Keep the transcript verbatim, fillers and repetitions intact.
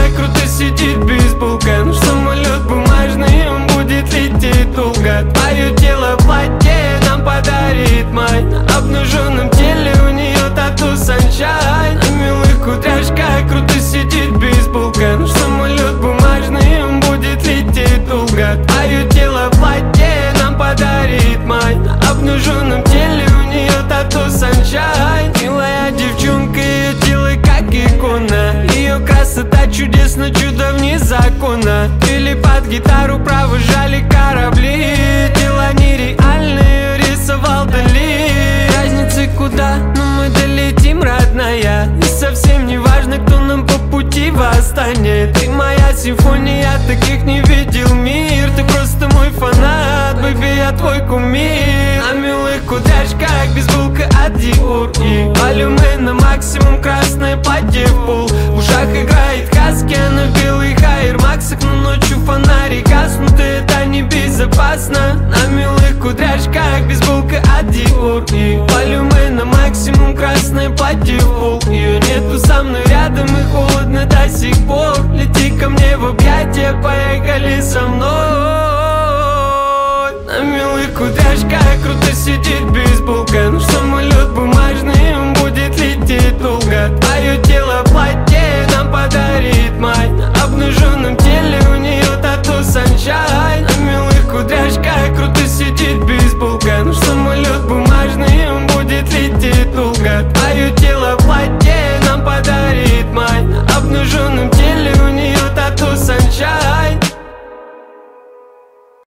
круто сидит бейсболка. Наш самолет бумажный, он будет лететь долго. Твое тело в платье нам подарит май. На обнаженном теле у нее тату саншайн. На милых кудряшках круто сидит бейсболка. Наш самолет бумажный, он будет лететь долго. Твое тело в платье нам подарит май. На обнаженном теле у нее тату саншайн. Милая девчонка, ее тело как икона. Ее красота чудесна, чудо вне закона. Или под гитару провожали корабли. Дела нереальные рисовал Дали. Разницы куда, но мы долетим, родная. И совсем не важно, кто нам по пути восстанет. Ты моя симфония, таких не видел мир. Ты просто мой фанат, бэби, я твой кумир. На милых кудряшках бейсболка от Dior. И волюме на максимум, красное платье в пол. В ушах играет хаски, а на белых аэрмаксах. Но ночью фонари гаснут, и это небезопасно. На милых кудряшках бейсболка от Dior. И волюме на максимум, красное платье в пол. Ее нету со мной рядом, и холодно до сих пор. Лети ко мне в объятия, поехали со мной. На милых кудряшках круто сидит бейсболка. Наш самолет бумажный, он будет лететь долго. Твое тело в платье нам подарит май. На обнаженном теле у нее тату саншайн. На милых кудряшках круто сидит бейсболка. Наш самолет бумажный, он будет лететь долго. Твое тело в платье